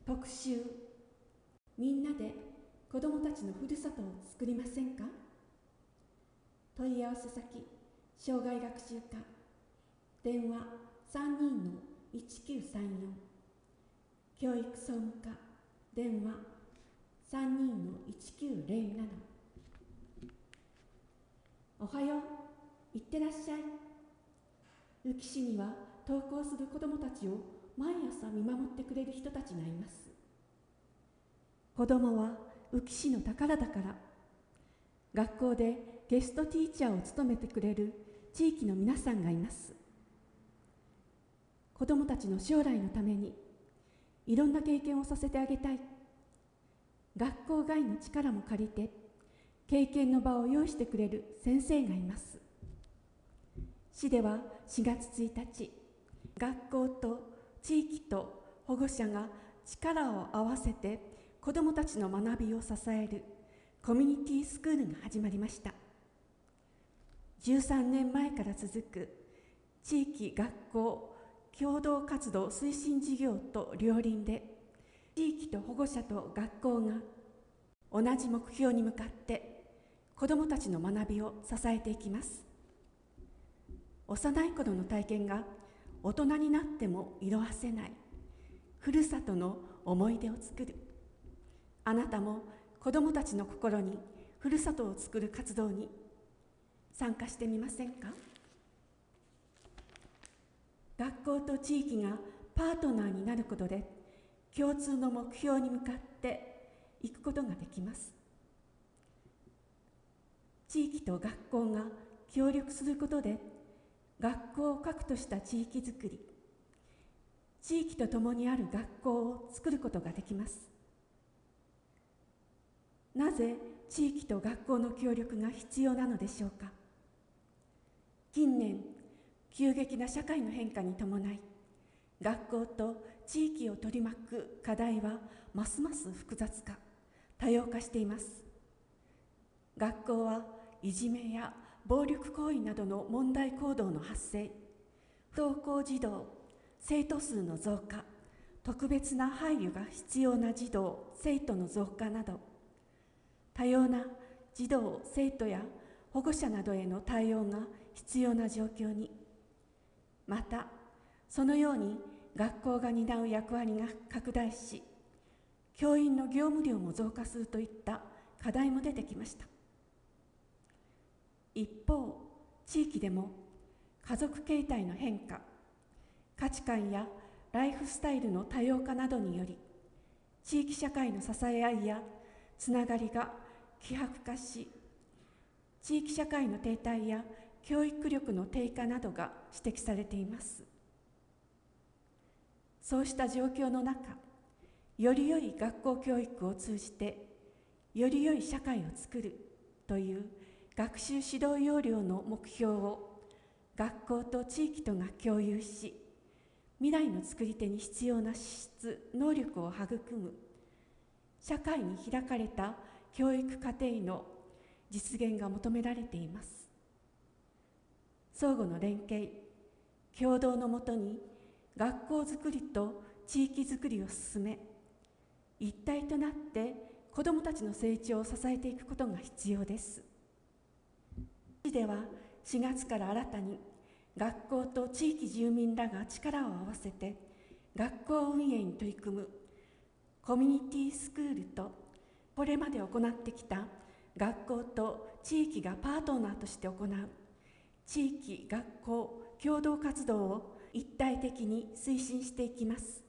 特集、みんなで子どもたちのふるさとを作りませんか？問い合わせ先、障害学習課、電話32-1934、教育総務課、電話32-1907。おはよう、いってらっしゃい。宇城市には登校する子どもたちを毎朝見守ってくれる人たちがいます。子どもは宇城市の宝だから。学校でゲストティーチャーを務めてくれる地域の皆さんがいます。子どもたちの将来のためにいろんな経験をさせてあげたい。学校外の力も借りて経験の場を用意してくれる先生がいます。市では4月1日、学校と地域と保護者が力を合わせて子どもたちの学びを支えるコミュニティスクールが始まりました。13年前から続く地域学校共同活動推進事業と両輪で、地域と保護者と学校が同じ目標に向かって子どもたちの学びを支えていきます。幼い頃の体験が大人になっても色あせないふるさとの思い出を作る。あなたも子どもたちの心にふるさとを作る活動に参加してみませんか？学校と地域がパートナーになることで共通の目標に向かっていくことができます。地域と学校が協力することで学校を核とした地域づくり、地域とともにある学校を作ることができます。なぜ地域と学校の協力が必要なのでしょうか。近年、急激な社会の変化に伴い、学校と地域を取り巻く課題はますます複雑化、多様化しています。学校はいじめや暴力行為などの問題行動の発生、不登校児童、生徒数の増加、特別な配慮が必要な児童・生徒の増加など、多様な児童・生徒や保護者などへの対応が必要な状況に、またそのように学校が担う役割が拡大し、教員の業務量も増加するといった課題も出てきました。一方、地域でも家族形態の変化、価値観やライフスタイルの多様化などにより、地域社会の支え合いやつながりが希薄化し、地域社会の停滞や教育力の低下などが指摘されています。そうした状況の中、より良い学校教育を通じてより良い社会を作るという学習指導要領の目標を学校と地域とが共有し、未来の作り手に必要な資質・能力を育む社会に開かれた教育課程の実現が求められています。相互の連携、協働のもとに学校づくりと地域づくりを進め、一体となって子どもたちの成長を支えていくことが必要です。市では4月から新たに学校と地域住民らが力を合わせて学校運営に取り組むコミュニティスクールと、これまで行ってきた学校と地域がパートナーとして行う地域学校共同活動を一体的に推進していきます。